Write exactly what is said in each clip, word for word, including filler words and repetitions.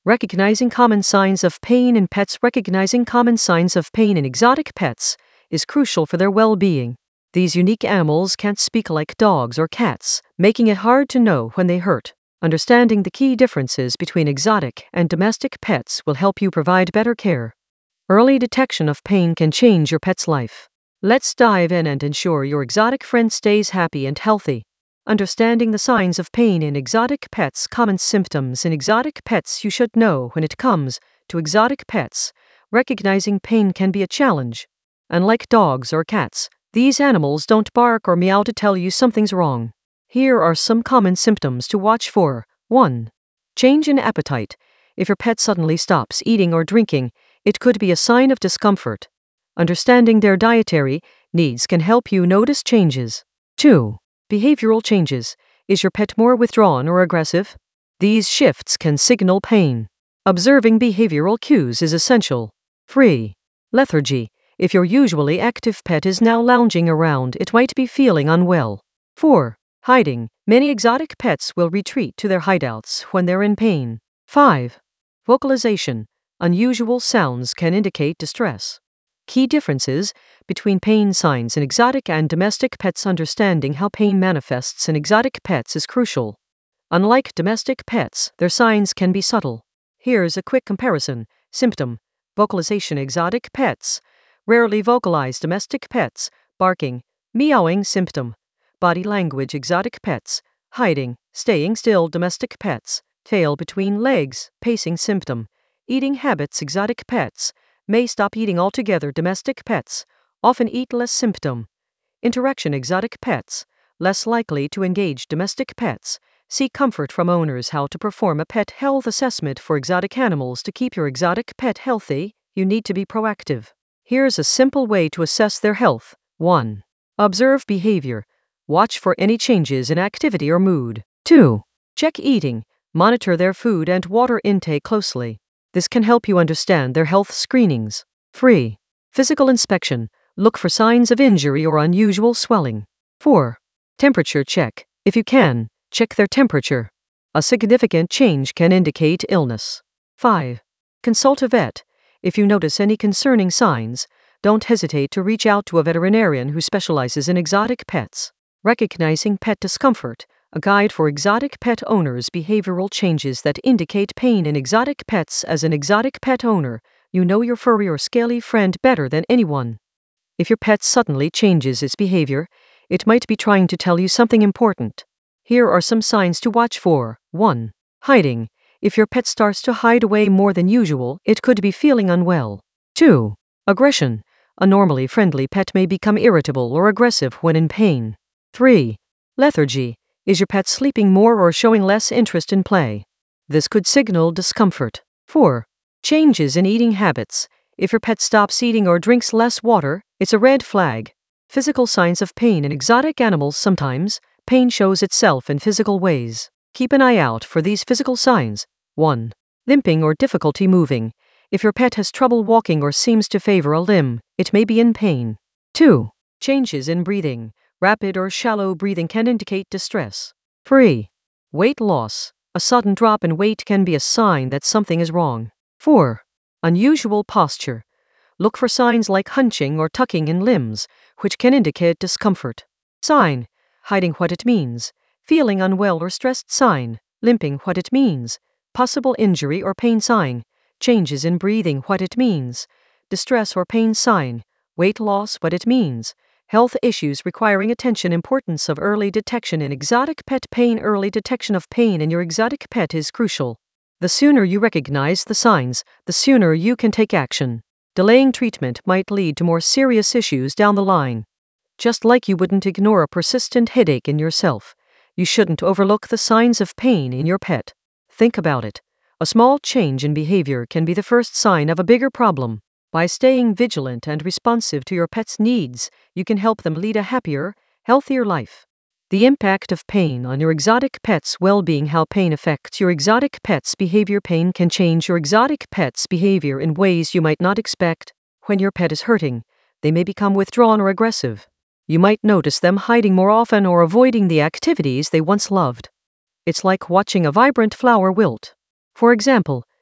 Recognizing common signs of pain in pets. Recognizing common signs of pain in exotic pets is crucial for their well-being. These unique animals can't speak like dogs or cats, making it hard to know when they hurt. Understanding the key differences between exotic and domestic pets will help you provide better care. Early detection of pain can change your pet's life. Let's dive in and ensure your exotic friend stays happy and healthy. Understanding the signs of pain in exotic pets. Common symptoms in exotic pets you should know. When it comes to exotic pets, recognizing pain can be a challenge. Unlike dogs or cats, these animals don't bark or meow to tell you something's wrong. Here are some common symptoms to watch for. one. Change in appetite. If your pet suddenly stops eating or drinking, it could be a sign of discomfort. Understanding their dietary needs can help you notice changes. two. Behavioral changes. Is your pet more withdrawn or aggressive? These shifts can signal pain. Observing behavioral cues is essential. three. Lethargy. If your usually active pet is now lounging around, it might be feeling unwell. four. Hiding. Many exotic pets will retreat to their hideouts when they're in pain. five. Vocalization. Unusual sounds can indicate distress. Key differences between pain signs in exotic and domestic pets. Understanding how pain manifests in exotic pets is crucial. Unlike domestic pets, their signs can be subtle. Here's a quick comparison. Symptom. Vocalization. Exotic pets rarely vocalize. Domestic pets, barking, meowing. Symptom. Body language. Exotic pets, hiding, staying still. Domestic pets, tail between legs, pacing. Symptom. Eating habits. Exotic pets may stop eating altogether. Domestic pets often eat less. Symptom. Interaction. Exotic pets less likely to engage. Domestic pets seek comfort from owners. How to perform a pet health assessment for exotic animals. To keep your exotic pet healthy, you need to be proactive. Here's a simple way to assess their health. one. Observe behavior. Watch for any changes in activity or mood. two. Check eating. Monitor their food and water intake closely. This can help you understand their health screenings. three. Physical inspection. Look for signs of injury or unusual swelling. four. Temperature check. If you can, check their temperature. A significant change can indicate illness. five. Consult a vet. If you notice any concerning signs, don't hesitate to reach out to a veterinarian who specializes in exotic pets. Recognizing pet discomfort. A guide for exotic pet owners. Behavioral changes that indicate pain in exotic pets. As an exotic pet owner, you know your furry or scaly friend better than anyone. If your pet suddenly changes its behavior, it might be trying to tell you something important. Here are some signs to watch for. one. Hiding. If your pet starts to hide away more than usual, it could be feeling unwell. two. Aggression. A normally friendly pet may become irritable or aggressive when in pain. three. Lethargy. Is your pet sleeping more or showing less interest in play? This could signal discomfort. four. Changes in eating habits. If your pet stops eating or drinks less water, it's a red flag. Physical signs of pain in exotic animals. Sometimes, pain shows itself in physical ways. Keep an eye out for these physical signs. one. Limping or difficulty moving. If your pet has trouble walking or seems to favor a limb, it may be in pain. two. Changes in breathing. Rapid or shallow breathing can indicate distress. three. Weight loss. A sudden drop in weight can be a sign that something is wrong. four. Unusual posture. Look for signs like hunching or tucking in limbs, which can indicate discomfort. Sign. Hiding. What it means. Feeling unwell or stressed. Sign. Limping. What it means. Possible injury or pain. Sign. Changes in breathing. What it means. Distress or pain. Sign. Weight loss. What it means. Health issues requiring attention. Importance of early detection in exotic pet pain. Early detection of pain in your exotic pet is crucial. The sooner you recognize the signs, the sooner you can take action. Delaying treatment might lead to more serious issues down the line. Just like you wouldn't ignore a persistent headache in yourself, you shouldn't overlook the signs of pain in your pet. Think about it. A small change in behavior can be the first sign of a bigger problem. By staying vigilant and responsive to your pet's needs, you can help them lead a happier, healthier life. The impact of pain on your exotic pet's well-being. How pain affects your exotic pet's behavior. Pain can change your exotic pet's behavior in ways you might not expect. When your pet is hurting, they may become withdrawn or aggressive. You might notice them hiding more often or avoiding the activities they once loved. It's like watching a vibrant flower wilt. For example,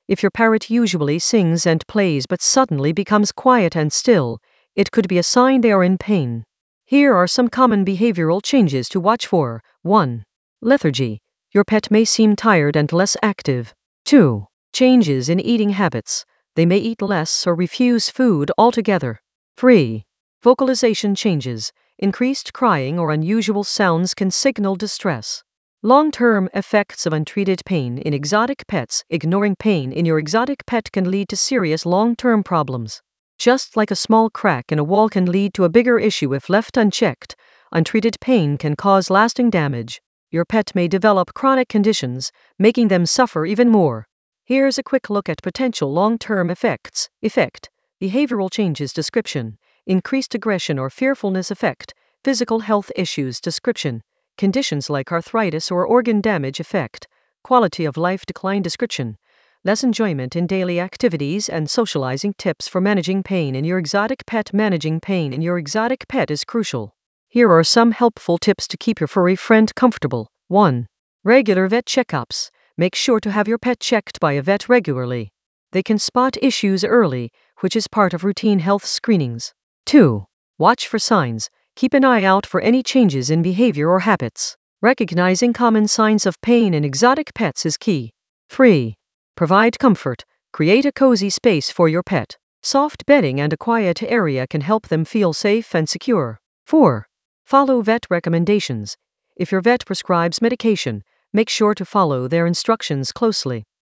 If your parrot usually sings and plays but suddenly becomes quiet and still, it could be a sign they are in pain. Here are some common behavioral changes to watch for. one. Lethargy. Your pet may seem tired and less active. two. Changes in eating habits. They may eat less or refuse food altogether. three. Vocalization changes. Increased crying or unusual sounds can signal distress. Long-term effects of untreated pain in exotic pets. Ignoring pain in your exotic pet can lead to serious long-term problems. Just like a small crack in a wall can lead to a bigger issue if left unchecked, untreated pain can cause lasting damage. Your pet may develop chronic conditions, making them suffer even more. Here's a quick look at potential long-term effects. Effect: behavioral changes. Description: increased aggression or fearfulness. Effect: physical health issues. Description: conditions like arthritis or organ damage. Effect: quality of life decline. Description: less enjoyment in daily activities and socializing. Tips for managing pain in your exotic pet. Managing pain in your exotic pet is crucial. Here are some helpful tips to keep your furry friend comfortable. one. Regular vet checkups. Make sure to have your pet checked by a vet regularly. They can spot issues early, which is part of routine health screenings. two. Watch for signs. Keep an eye out for any changes in behavior or habits. Recognizing common signs of pain in exotic pets is key. three. Provide comfort. Create a cozy space for your pet. Soft bedding and a quiet area can help them feel safe and secure. four. Follow vet recommendations. If your vet prescribes medication, make sure to follow their instructions closely.